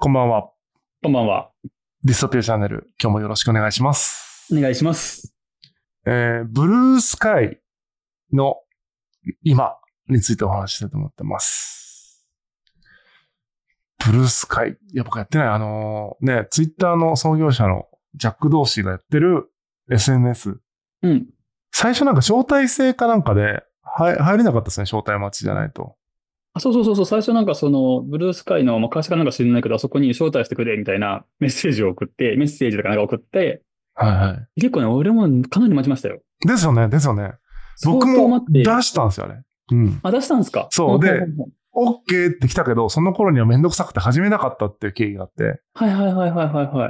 こんばんは。 こんばんは。 ディストピアチャンネル、今日もよろしくお願いします。 お願いします。 ブルースカイの今についてお話ししたいと思ってます。ブルースカイ。いや、僕やってない。ツイッターの創業者のジャック・ドーシーがやってる SNS。 うん。 最初なんか招待制かなんかで入れなかったですね。招待待ちじゃないと。 そう。最初なんかブルースカイの、会社かなんか知らないけど、あそこに招待してくれみたいなメッセージとかなんか送って、 はいはい。 結構ね、俺もかなり待ちましたよ。 ですよね。僕も出したんですよ、あれ。うん。 あ、出したんですか？ そう。で、OK って来たけど、その頃にはめんどくさくて始めなかったっていう経緯があって。 はい。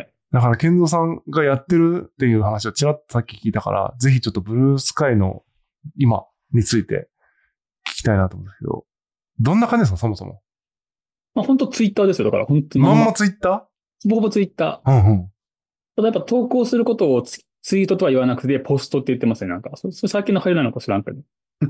だから、健三さんがやってるっていう話をちらっとさっき聞いたから、ぜひちょっとブルースカイの今について聞きたいなと思うんですけど、どんな感じですか、そもそも。 本当ツイッターですよ。だから本当に。 まんまツイッター？ ほぼツイッター。うんうん。 ただやっぱ投稿することをツイートとは言わなくて、ポストって言ってますね。なんか、それ最近の流行りなのか知らんけど。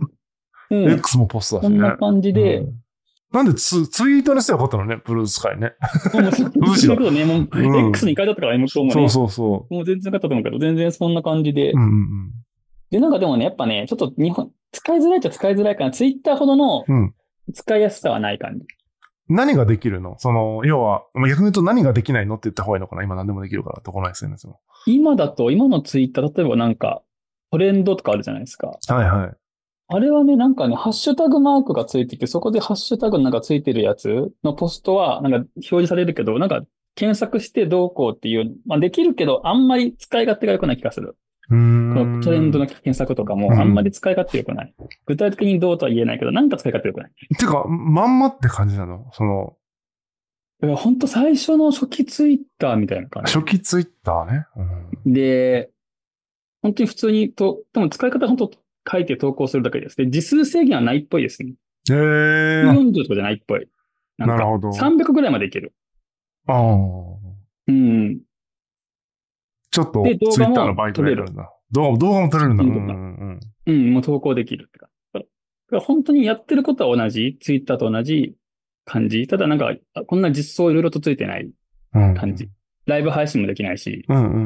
X もポストだしね。 こんな感じで、 なんでツイートにしてよかったのね、ブルースカイね。 むしろ。そういうことね、もう、X に書いてあったから、向こうもね。 そう。 もう全然よかったと思うけど、全然そんな感じで。で、なんかでもね、やっぱね、ちょっと使いづらいっちゃ使いづらいから、ツイッターほどの使いやすさはない感じ。 何ができるの？要は、逆に言うと何ができないのって言った方がいいのかな？今何でもできるから、どこの SNS も。 今のツイッター、例えばなんか、トレンドとかあるじゃないですか。 はいはい。 あれはね、なんかね、ハッシュタグマークがついてきて、そこでハッシュタグなんかついてるやつのポストは、なんか表示されるけど、なんか検索してどうこうっていう、できるけど、あんまり使い勝手が良くない気がする。このトレンドの検索とかも、あんまり使い勝手良くない。具体的にどうとは言えないけど、なんか使い勝手良くない。 てか、まんまって感じなの？ 本当最初の初期ツイッターみたいな感じ。 初期ツイッターね。 で、本当に普通に多分使い方本当書いて投稿するだけです。で、字数制限はないっぽいですね。140とかじゃないっぽい。 なるほど。 300ぐらいまでいける。 ああ。 うん。 ちょっと、ツイッターの倍くらいになるんだ。動画も撮れるんだ。 もう投稿できるってか。だから本当にやってることは同じ、ツイッターと同じ感じ。ただなんか、こんな実装いろいろとついてない感じ。ライブ配信もできないし。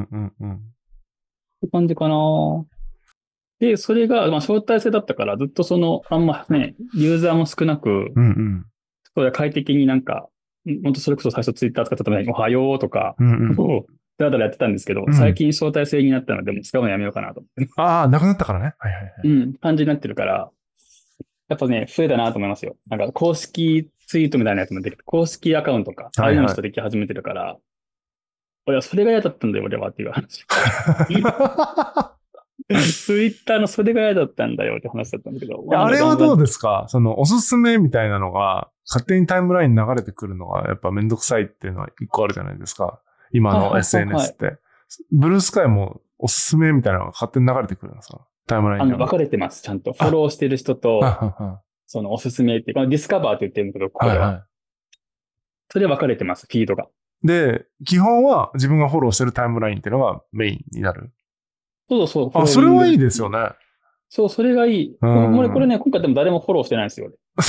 って感じかな。で、それが、招待制だったから、ずっとあんまね、ユーザーも少なく、快適になんか、本当それこそ最初ツイッター使った時に、おはようとか、だらやってたんですけど、最近招待制になったので、もう使うのやめようかなと思って。 ああ、なくなったからね。 感じになってるから、やっぱね、増えたなと思いますよ。なんか公式ツイートみたいなやつもできて、公式アカウントか、ああいうの人でき始めてるから、俺はそれが嫌だったんだよ、俺はっていう話。ツイッターのそれが嫌だったんだよって話だったんだけど。 あれはどうですか？おすすめみたいなのが、勝手にタイムラインに流れてくるのが、やっぱめんどくさいっていうのは一個あるじゃないですか。今の SNS って。ブルースカイもおすすめみたいなのが勝手に流れてくるんですか？タイムラインに。 分かれてます、ちゃんと。フォローしてる人と、おすすめっていう、このディスカバーって言ってるんだけど、これは。それ分かれてます、フィードが。 で、基本は自分がフォローしてるタイムラインっていうのがメインになる。 そう。 それはいいですよね。 そう、それがいい。これね、今回でも誰もフォローしてないんですよ、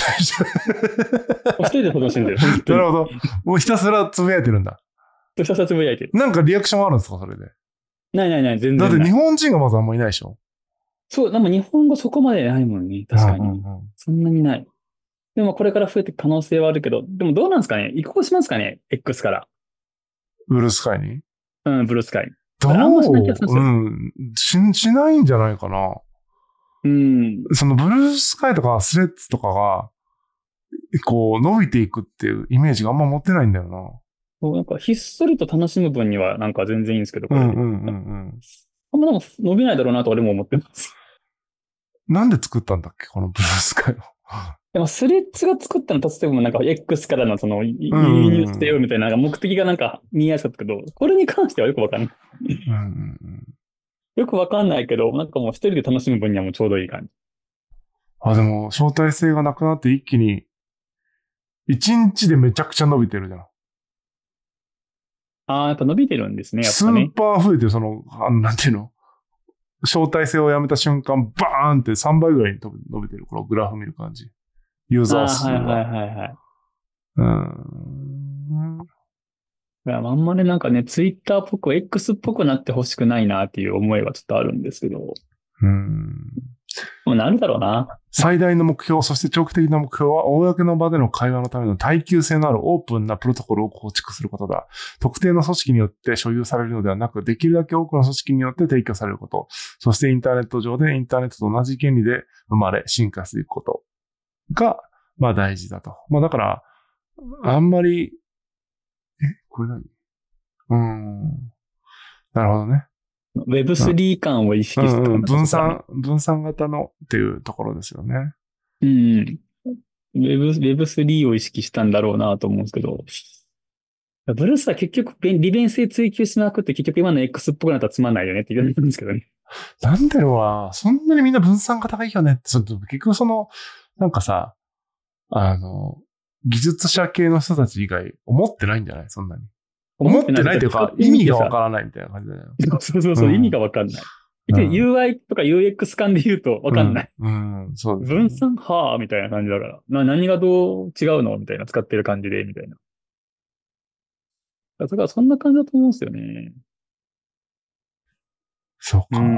俺。一人でフォローしてるんだよ、本当に。 なるほど。もうひたすらつぶやいてるんだ。 ひたすらつぶやいてる。 なんかリアクションあるんですか、それで。 ない、全然ない。 だって日本人がまずあんまいないでしょ？ そう、でも日本語そこまでないもんね、確かに。そんなにない。でもこれから増えていく可能性はあるけど、でもどうなんですかね？移行しますかね？ X から。 ブルースカイに？ ブルースカイに。 どう？ あんましない気がするんですよ。しないんじゃないかな。ブルースカイとかスレッズとかが、伸びていくっていうイメージがあんま持ってないんだよな。 なんか、ひっそりと楽しむ分にはなんか全然いいんですけど、これで。あんまでも伸びないだろうなと俺も思ってます。 なんで作ったんだっけ、このブルースカイを。 でも、スレッズが作ったの、例えばなんか X からの輸入してよみたいな、目的がなんか見えやすかったけど、これに関してはよくわかんない。よくわかんないけど、なんかもう一人で楽しむ分にはもうちょうどいい感じ。 でも、招待制がなくなって一気に、1日でめちゃくちゃ伸びてるじゃん。 やっぱ伸びてるんですね、やっぱね。スーパー増えてる、なんていうの？招待制をやめた瞬間、バーンって3倍ぐらいに伸びてる。このグラフ見る感じ。ユーザー数が。 いや、あんまりなんかね、ツイッターっぽく、X っぽくなってほしくないなっていう思いはちょっとあるんですけど、 うん。 もうなるだろうな。 最大の目標、そして長期的な目標は、公の場での会話のための耐久性のあるオープンなプロトコルを構築することだ。特定の組織によって所有されるのではなく、できるだけ多くの組織によって提供されること。そしてインターネット上でインターネットと同じ原理で生まれ、進化していくことが、まあ大事だと。まあだから、あんまり、これ何なるほどね。 Web3 感を意識したかな、 分散型のっていうところですよね。 うん。Web3 を意識したんだろうなと思うんですけど、ブルースは結局利便性追求しなくて結局今の X っぽくなったらつまんないよねって言われるんですけどね。 なんだろうな、そんなにみんな分散型がいいよねって、結局なんかさ、技術者系の人たち以外思ってないんじゃないそんなに。思ってないというか、意味がわからないみたいな感じだよ。 そう、意味がわかんない。UI とか UX 感で言うとわかんない。 そうですね。 分散はぁみたいな感じだから。何がどう違うのみたいな。使ってる感じで、みたいな。だからそんな感じだと思うんですよね。 そうか。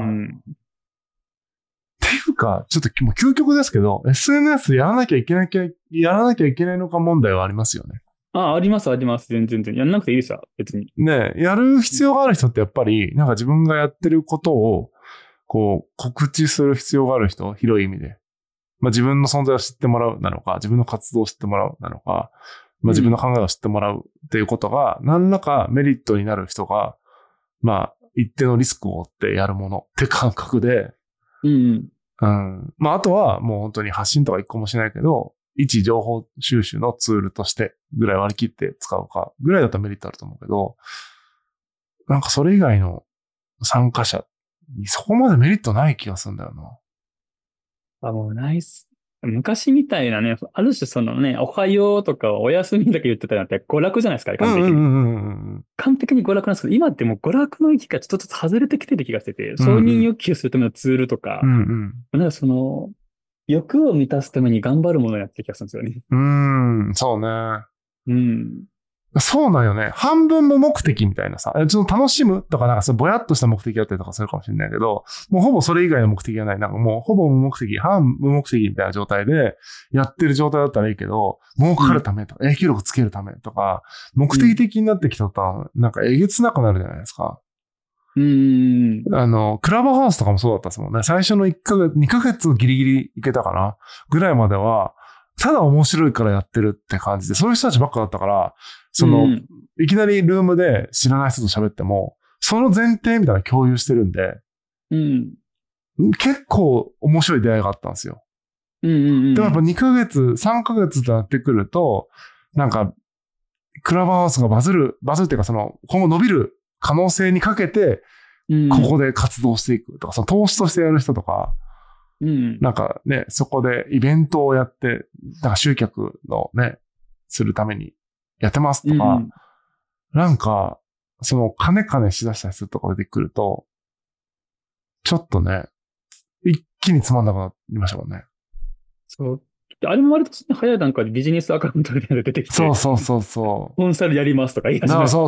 っていうか、ちょっともう究極ですけど、SNS やらなきゃいけないのか問題はありますよね。 あります、あります。全然。やんなくていいですよ、別に。 ねやる必要がある人ってやっぱり、なんか自分がやってることを、こう、告知する必要がある人、広い意味で。まあ自分の存在を知ってもらうなのか、自分の活動を知ってもらうなのか、まあ自分の考えを知ってもらうっていうことが、何らかメリットになる人が、まあ一定のリスクを負ってやるものって感覚で、まああとはもう本当に発信とか一個もしないけど、一情報収集のツールとしてぐらい割り切って使うかぐらいだったらメリットあると思うけど、なんかそれ以外の参加者にそこまでメリットない気がするんだよな。 もうナイス。昔みたいなね、ある種そのね、おはようとかお休みだけ言ってたなんて娯楽じゃないですか、完璧に。完璧に娯楽なんですけど、今ってもう娯楽の域がちょっとずつ外れてきてる気がしてて、承認欲求するためのツールとか、なんかその、欲を満たすために頑張るものをやってる気がするんですよね。そうね。そうなんよね。半分無目的みたいなさ、ちょっと楽しむとかなんかぼやっとした目的だったりとかするかもしれないけど、もうほぼそれ以外の目的がない。なんかもうほぼ無目的、半無目的みたいな状態でやってる状態だったらいいけど、儲かるためとか、影響力つけるためとか、目的的になってきたとなんかえげつなくなるじゃないですか。クラブハウスとかもそうだったですもんね。最初の1ヶ月、2ヶ月ギリギリいけたかなぐらいまでは、ただ面白いからやってるって感じで、そういう人たちばっかだったから、いきなりルームで知らない人と喋っても、その前提みたいな共有してるんで、結構面白い出会いがあったんですよ。でもやっぱ2ヶ月、3ヶ月となってくると、なんか、クラブハウスがバズるっていうか今後伸びる可能性にかけて、ここで活動していくとか、投資としてやる人とか、なんかね、そこでイベントをやって、なんか集客のね、するためにやってますとか、なんか、金しだしたりするとか出てくると、ちょっとね、一気につまんなくなりましたもんね。 そう。あれも割と早い段階でビジネスアカウントみたいなの出てきて。 そう。 コンサルやりますとか言い始めそう。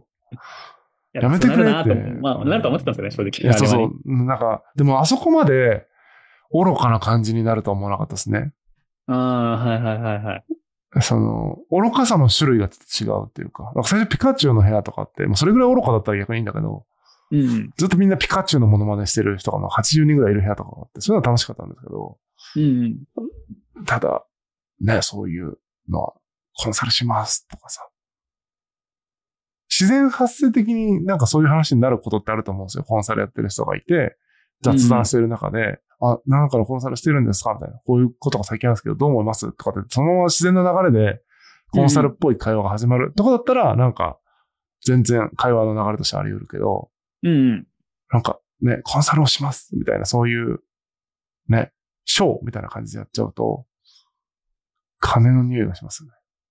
やめてくれって。 まあ、なると思ってたんですよね、正直。そう。なんか、でもあそこまで愚かな感じになるとは思わなかったですね。 はい。 愚かさの種類が違うっていうか、なんか最初ピカチュウの部屋とかって、もうそれぐらい愚かだったら逆にいいんだけど、ずっとみんなピカチュウのモノマネしてる人が80人ぐらいいる部屋とかがあって、そういうのは楽しかったんですけど、ただ、ね、そういうのは、コンサルしますとかさ、自然発生的になんかそういう話になることってあると思うんですよ。コンサルやってる人がいて、雑談してる中で、なんかのコンサルしてるんですかみたいな。こういうことが最近あるんですけど、どう思いますとかって、そのまま自然な流れで、コンサルっぽい会話が始まるとかだったら、なんか、全然会話の流れとしてあり得るけど、なんかね、コンサルをしますみたいな、そういう、ね、ショーみたいな感じでやっちゃうと、金の匂いがしますよね。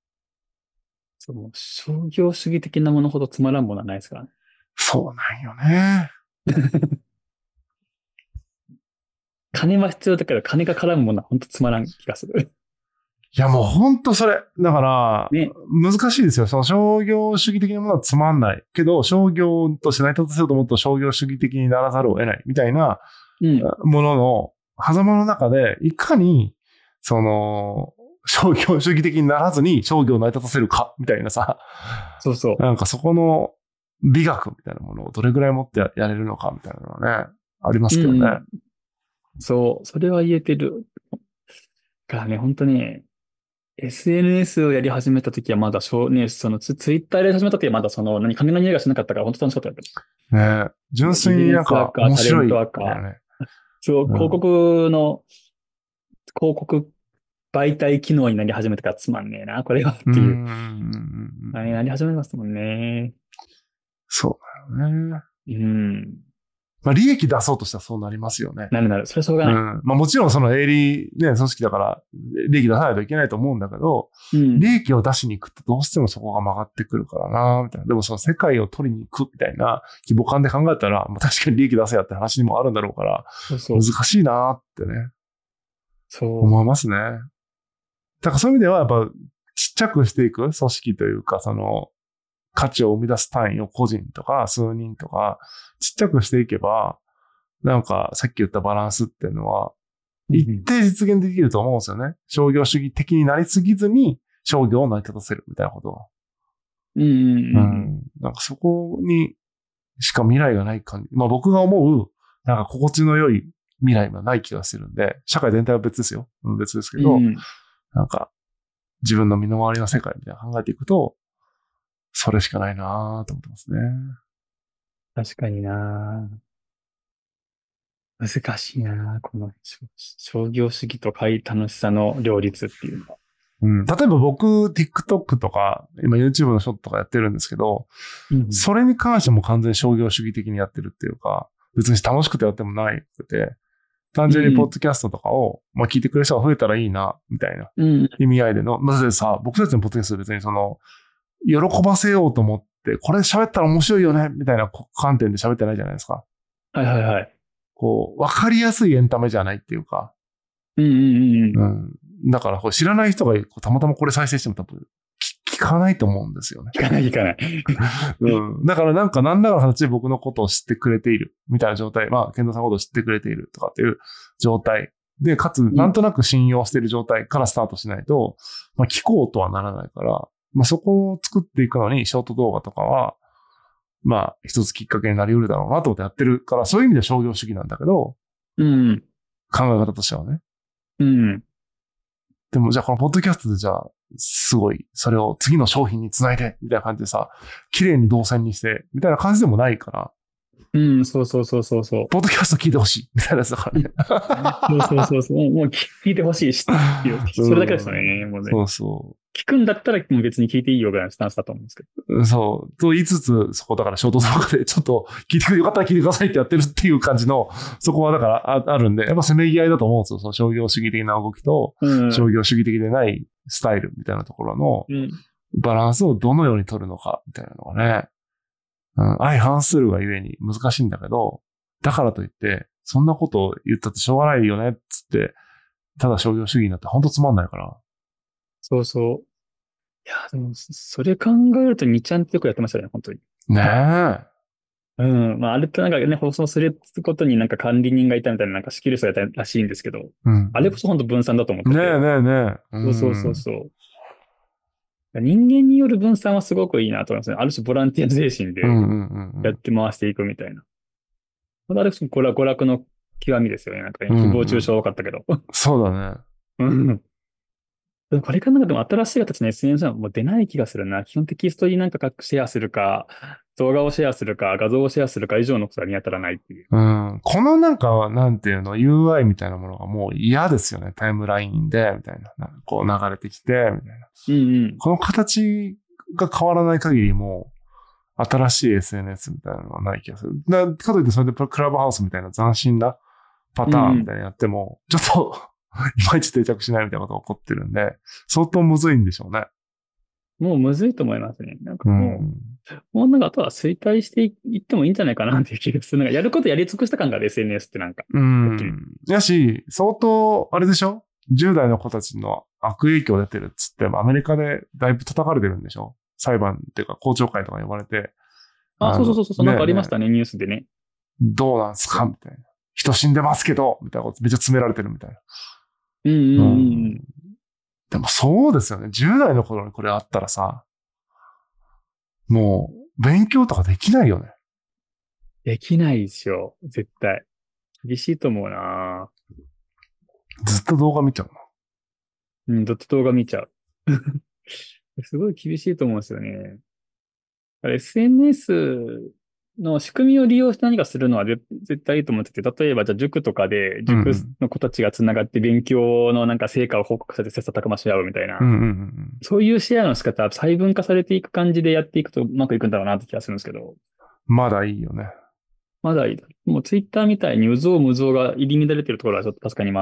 商業主義的なものほどつまらんものはないですからね。 そうなんよね。 金は必要だけど、金が絡むものは本当つまらん気がする。 いやもうほんとそれ。だから、 ね。 難しいですよ。その商業主義的なものはつまんない。けど、商業として成り立たせようと思うと商業主義的にならざるを得ない。みたいなうん。 ものの狭間の中で、いかに、その、商業主義的にならずに商業を成り立たせるか、みたいなさ。 そうそう。 なんかそこの美学みたいなものをどれぐらい持ってやれるのか、みたいなのはね、ありますけどね。 そう。それは言えてる。からね、本当に、SNS をやり始めた時はまだね、そのツイッターやり始めた時はまだ金の匂いがしなかったから本当楽しかったんだけど。 ね純粋になんか面白い、ね。 そう、広告媒体機能になり始めたからつまんねえな、これはっていう。なり始めますもんね。 そうだよね。まあ利益出そうとしたらそうなりますよね。 なる。それはしょうがない。 まあもちろんその営利ね、組織だから利益出さないといけないと思うんだけど、利益を出しに行くとどうしてもそこが曲がってくるからな、みたいな。でもその世界を取りに行くみたいな規模感で考えたら、まあ確かに利益出せやって話にもあるんだろうから、難しいなってね。思いますね。だからそういう意味ではやっぱちっちゃくしていく組織というか、その価値を生み出す単位を個人とか数人とかちっちゃくしていけば、なんかさっき言ったバランスっていうのは一定実現できると思うんですよね。商業主義的になりすぎずに商業を成り立たせるみたいなことは。なんかそこにしか未来がない感じ。まあ僕が思う、なんか心地の良い未来はない気がするんで、社会全体は別ですよ。別ですけど、なんか自分の身の回りの世界みたいな考えていくと、それしかないなぁと思ってますね。 確かになぁ。難しいなぁ。この商業主義と楽しさの両立っていうのは。 例えば僕、TikTok とか、今 YouTube のショットとかやってるんですけど、それに関しても完全に商業主義的にやってるっていうか、別に楽しくてやってもないくて、単純にポッドキャストとかを、まあ聞いてくれる人が増えたらいいな、みたいな意味合いでの、なぜさ、僕たちのポッドキャスト別に喜ばせようと思って、これ喋ったら面白いよね、みたいな観点で喋ってないじゃないですか。わかりやすいエンタメじゃないっていうか。だから、知らない人がたまたまこれ再生しても多分、聞かないと思うんですよね。 聞かない。 だから何らかの形で僕のことを知ってくれている、みたいな状態。まあ、健三さんのことを知ってくれているとかっていう状態。で、かつ、なんとなく信用している状態からスタートしないと、まあ、聞こうとはならないから、まあ、そこを作っていくのに、ショート動画とかは、まあ、一つきっかけになり得るだろうなと思ってやってるから、そういう意味では商業主義なんだけど、考え方としてはね。でも、じゃあこのポッドキャストでじゃあ、すごい、それを次の商品につないで、みたいな感じでさ、綺麗に動線にして、みたいな感じでもないから。 そう。ポッドキャスト聞いてほしい、みたいなやつだからね。 そう。もう聞いてほしいし、それだけですよね、もうね。聞くんだったら別に聞いていいよぐらいのスタンスだと思うんですけど。 そう。と言いつつ、そこだからショート動画でちょっとよかったら聞いてくださいってやってるっていう感じの、そこはだからあるんで、やっぱせめぎ合いだと思うんですよ。その商業主義的な動きと、商業主義的でないスタイルみたいなところの、バランスをどのように取るのか、みたいなのがね、相反するがゆえに難しいんだけど、だからといって、そんなことを言ったってしょうがないよね、つって、ただ商業主義になって本当つまんないから。 そう。いや、でも、それ考えると2ちゃんってよくやってましたね、本当に。 ねえ。 まあ、あれってなんかね、放送することになんか管理人がいたみたいななんか仕切る人がいたらしいんですけど、あれこそ本当分散だと思ってて。 ねえ。そう。人間による分散はすごくいいなと思いますね。ある種ボランティア精神でやって回していくみたいな。ある種これは娯楽の極みですよね。なんか、誹謗中傷多かったけど。 そうだね。でもこれからなんかでも新しい形の SNS はもう出ない気がするな。基本テキストになんかシェアするか、動画をシェアするか、画像をシェアするか以上のことは見当たらないっていう。 このなんか、なんていうの、UI みたいなものがもう嫌ですよね。タイムラインで、みたいな。こう流れてきて、みたいな。この形が変わらない限りもう、新しい SNS みたいなのはない気がする。かといってそれでクラブハウスみたいな斬新なパターンみたいなのやっても、ちょっと、いまいち定着しないみたいなことが起こってるんで、相当むずいんでしょうね。 もうむずいと思いますね。なんかもうなんかあとは衰退していってもいいんじゃないかなっていう気がする。なんかやることやり尽くした感がある SNS ってなんか。 やし、相当、あれでしょ 10代の子たちの悪影響出てるっつって、アメリカでだいぶ叩かれてるんでしょ？裁判っていうか公聴会とか呼ばれて。 そう、なんかありましたね、ニュースでね。 どうなんすかみたいな。人死んでますけどみたいなことめっちゃ詰められてるみたいな。でもそうですよね。10代の頃にこれあったらさ、もう勉強とかできないよね。 できないでしょ、絶対。厳しいと思うな。 ずっと動画見ちゃうずっと動画見ちゃう。すごい厳しいと思うんですよね。SNS の仕組みを利用して何かするのは絶対いいと思ってて、例えばじゃあ塾とかで、塾の子たちがつながって勉強のなんか成果を報告されて切磋琢磨し合うみたいな、そういうシェアの仕方は細分化されていく感じでやっていくとうまくいくんだろうなって気がするんですけど。 まだいいよね。 まだいい。もうツイッターみたいに無造無造が入り乱れてるところはちょっと確かに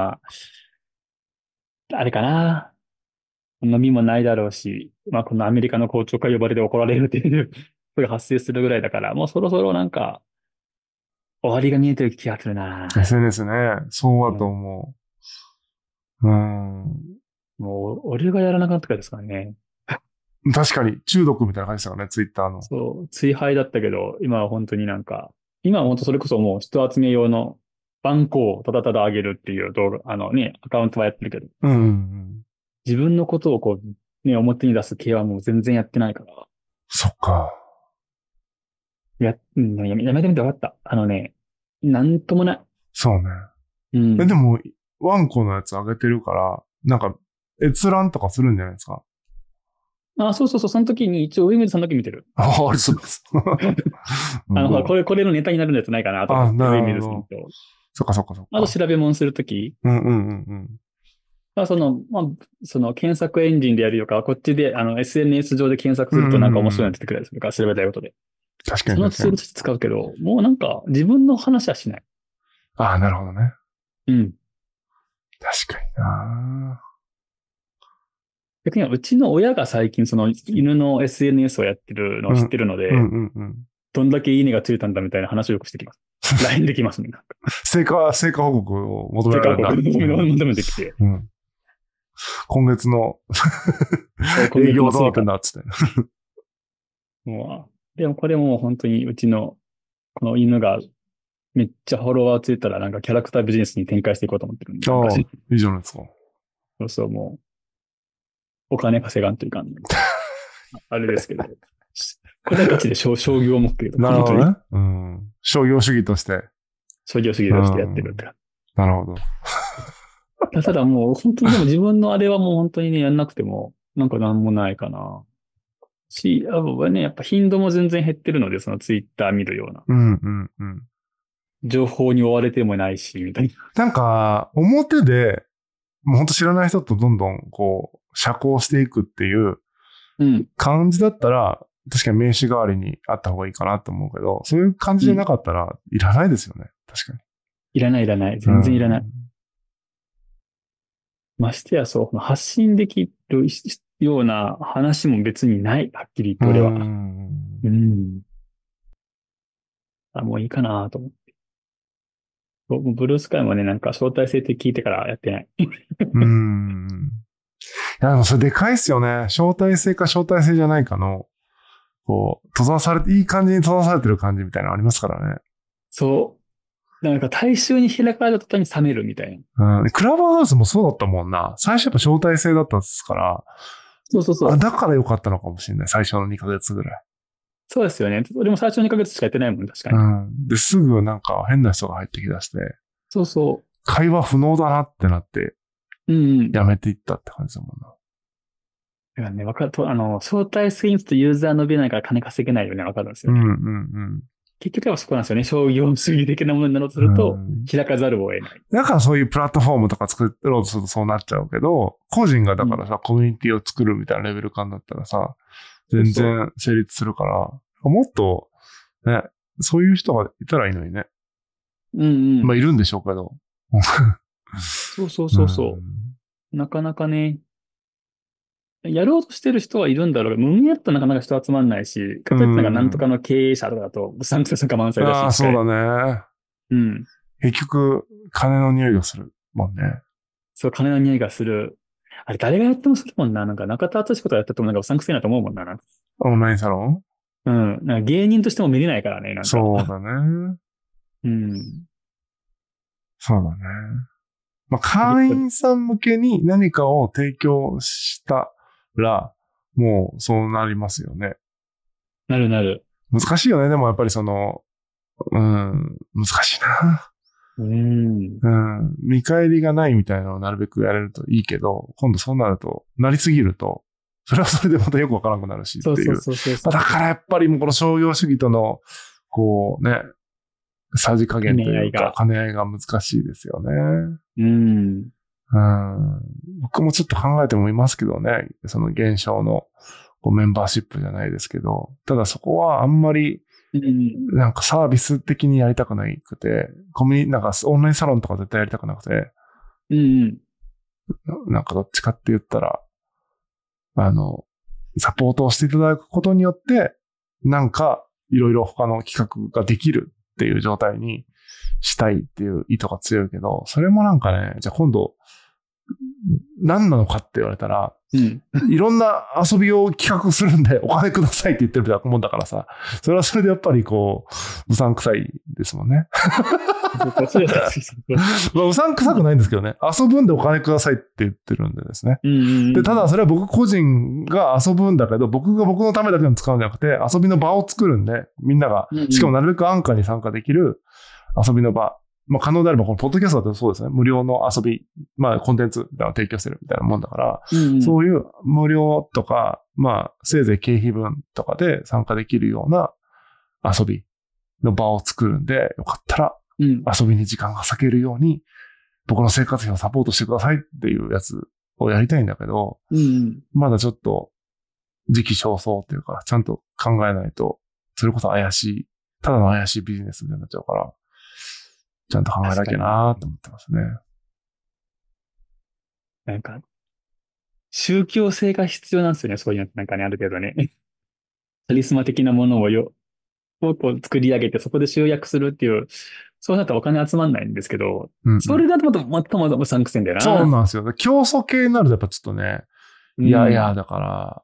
あれかな。飲みもないだろうし、このアメリカの公聴会呼ばれて怒られるっていうことが発生するぐらいだから、もうそろそろなんか、終わりが見えてる気がするな。 SNS ね。そうだと思う。 もう、俺がやらなかったからですからね。 確かに、中毒みたいな感じでしたからね、ツイッターの。 そう、追廃だったけど、今は本当になんか、今は本当それこそもう人集め用の番号をただただ上げるっていう動画、アカウントはやってるけど、自分のことをこう、ね、表に出す系はもう全然やってないから。 そっか。 やめてみて分かった。なんともない。 そうね。でも、ワンコのやつ上げてるから、なんか、閲覧とかするんじゃないですか？ そう、その時に一応上水さんだけ見てる。 ありそうです。 これのネタになるやつないかなと思って、上水さんと。 そっか。 あと調べ物するとき。その検索エンジンでやるよか、こっちで、SNS 上で検索するとなんか面白いの出てくるやつとか調べたいことで。 確かに。 そのツールとして使うけど、もうなんか自分の話はしない。 なるほどね。確かにな。 逆にはうちの親が最近その犬の SNS をやってるのを知ってるので、どんだけいいねがついたんだみたいな話をよくしてきます。LINE できますね。 成果報告を求められるんだ。 成果報告を求めてきて。 今月の営業どうなってんだっつって。 でもこれも本当にうちのこの犬がめっちゃフォロワーついたらなんかキャラクタービジネスに展開していこうと思ってるんで。 いいじゃないですか。 そう、もう、お金稼がんといかん。あれですけど。これはガチで商業目標。 なるほどね。商業主義として。 商業主義としてやってるって。 なるほど。ただもう本当にでも自分のあれはもう本当にね、やんなくても、なんかなんもないかな。やっぱ頻度も全然減ってるので、そのツイッター見るような。情報に追われてもないし、みたいな。 なんか、表で、もう本当知らない人とどんどんこう、社交していくっていう感じだったら、確かに名刺代わりにあった方がいいかなと思うけど、そういう感じでなかったらいらないですよね。確かに。 いらない。全然いらない。ましてやそう、発信できるような話も別にない。はっきり言って俺は。もういいかなと思って。ブルースカイもね、なんか招待制って聞いてからやってない。 いや、でもそれでかいっすよね。招待制か招待制じゃないかの、こう、閉ざされて、いい感じに閉ざされてる感じみたいなのありますからね。 そう。なんか大衆に開かれた途端に冷めるみたいな。クラブハウスもそうだったもんな。最初やっぱ招待制だったですから。 そう。 だから良かったのかもしれない。最初の2ヶ月ぐらい。 そうですよね。俺も最初の2ヶ月しかやってないもん、確かに。 で、すぐなんか変な人が入ってきだして。 そう。 会話不能だなってなって。やめていったって感じだもんな。 だからね、わかると、招待制にするとユーザー伸びないから金稼げないよね、わかるんですよね。結局はそこなんですよね。商業主義的なものになろうとすると、開かざるを得ない。 だからそういうプラットフォームとか作ろうとするとそうなっちゃうけど、個人がだからさ、コミュニティを作るみたいなレベル感だったらさ、全然成立するから、もっと、ね、そういう人がいたらいいのにね。いるんでしょうけど。 そう。なかなかね、やろうとしてる人はいるんだろうけど、無やっとなかなか人集まんないし、かといってなんとかの経営者とかだと、うさんくさが満載だし。 そうだね。結局、金の匂いがするもんね。 そう、金の匂いがする。あれ、誰がやってもするもんな。なんか、中田敦彦とかやっててもなんかうさんくせえなと思うもんな。 オンラインサロン。 うん。なんか芸人としても見れないからね、なんか。 そうだね。 うん。 そうだね。まあ、会員さん向けに何かを提供したら、もうそうなりますよね。 なるなる。 難しいよね。でもやっぱり難しいな。 うん。 見返りがないみたいなのをなるべくやれるといいけど、今度そうなると、なりすぎると、それはそれでまたよくわからなくなるしっていう。 そう。 だからやっぱりもうこの商業主義との、こうね、さじ加減というか、兼ね合いが難しいですよね。 うん。 僕もちょっと考えてもいますけどね、その現象のこうメンバーシップじゃないですけど、ただそこはあんまり、なんかサービス的にやりたくなくて、なんかオンラインサロンとか絶対やりたくなくて、なんかどっちかって言ったら、サポートをしていただくことによって、なんかいろいろ他の企画ができるっていう状態にしたいっていう意図が強いけど、それもなんかね、じゃあ今度、何なのかって言われたら、いろんな遊びを企画するんでお金くださいって言ってるもんだからさ、それはそれでやっぱりこう、うさんくさいですもんね。まあ、うさんくさくないんですけどね。遊ぶんでお金くださいって言ってるんでですね。で、ただそれは僕個人が遊ぶんだけど、僕が僕のためだけに使うんじゃなくて、遊びの場を作るんで、みんなが、しかもなるべくアンカーに参加できる遊びの場。まあ可能であれば、このポッドキャストだとそうですね。無料の遊び、まあコンテンツを提供してるみたいなもんだから、そういう無料とか、まあせいぜい経費分とかで参加できるような遊びの場を作るんで、よかったら遊びに時間が割けるように、僕の生活費をサポートしてくださいっていうやつをやりたいんだけど、まだちょっと時期尚早っていうか、ちゃんと考えないと、それこそただの怪しいビジネスみたいになっちゃうから、ちゃんと考えなきゃなーって思ってますね。 なんか、宗教性が必要なんですよね。そういうのなんかね、あるけどね。カリスマ的なものをこう作り上げて、そこで集約するっていう、そうなったらお金集まんないんですけど、それだとまたうさんくせんだよな。 そうなんですよ。競争系になるとやっぱちょっとね、いや、だから、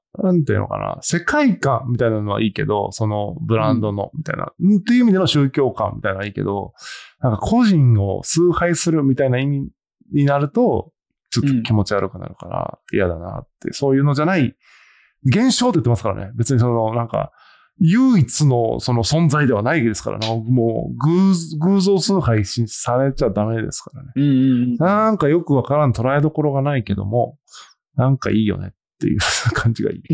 なんていうのかな、世界観みたいなのはいいけど、そのブランドのみたいな、っていう意味での宗教観みたいなのはいいけど、なんか個人を崇拝するみたいな意味になると、ちょっと気持ち悪くなるから嫌だなって、そういうのじゃない、現象って言ってますからね。別になんか、唯一のその存在ではないですからね。もう偶像崇拝されちゃダメですからね。なんかよくわからん捉えどころがないけども、なんかいいよねっていう感じがいい。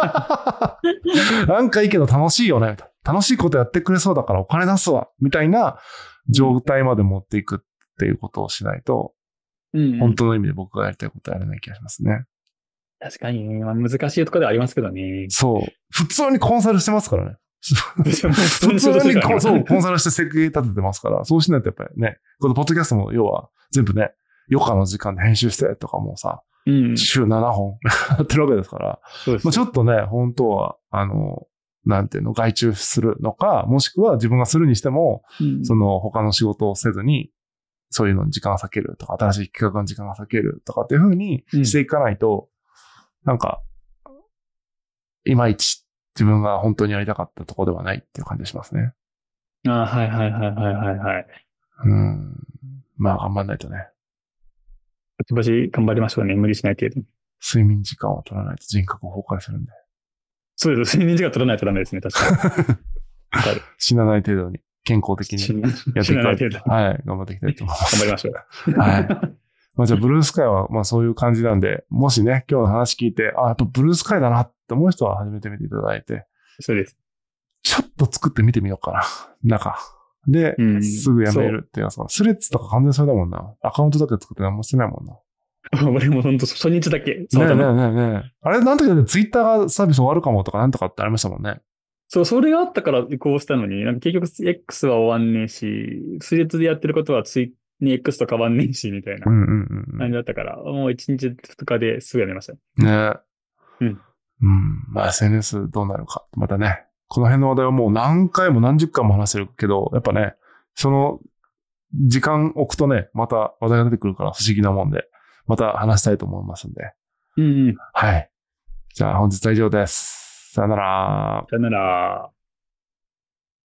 なんかいいけど楽しいよね。楽しいことやってくれそうだからお金出すわ。みたいな状態まで持っていくっていうことをしないと、本当の意味で僕がやりたいことはやれない気がしますね。 確かにね、まあ、難しいところではありますけどね。 そう。普通にコンサルしてますからね。普通にコンサルして設計立ててますから、そうしないとやっぱりね、このポッドキャストも要は全部ね、余暇の時間で編集してとかもさ、週7本やってるわけですから、まあ、ちょっとね、本当は、なんていうの、外注するのか、もしくは自分がするにしても、その他の仕事をせずに、そういうのに時間を割けるとか、新しい企画の時間を割けるとかっていう風にしていかないと、なんか、いまいち自分が本当にやりたかったところではないっていう感じがしますね。 はい。 まあ、頑張んないとね。 バチバチ頑張りましょうね。無理しない程度に。 睡眠時間を取らないと人格崩壊するんで。 そうです。睡眠時間取らないとダメですね。確かに。 死なない程度に健康的にやっていきたい。はい。頑張っていきたいと思います。 頑張りましょう。 はい。まあじゃあブルースカイはまあそういう感じなんで、もしね、今日の話聞いて、やっぱブルースカイだなって思う人は始めてみていただいて。 そうです。 ちょっと作ってみてみようかな。中。で、すぐやめるっていうのはスレッズとか完全にそれだもんな。アカウントだけ作って何もしてないもんな。 俺も本当初日だけ。 ねえ。あれ、なんとかツイッターがサービス終わるかもとかなんとかってありましたもんね。 そう、それがあったから移行したのに、なんか結局 X は終わんねえし、スレッズでやってることはに X と変わんねえし、みたいな感じだったから、もう1日2日ですぐやめました。 ねえ。まあ SNS どうなるか。またね、この辺の話題はもう何回も何十回も話してるけど、やっぱね、その時間置くとね、また話題が出てくるから不思議なもんで、 また話したいと思いますんで。 うんうん。 はい。じゃあ本日は以上です。さよなら。 さよなら。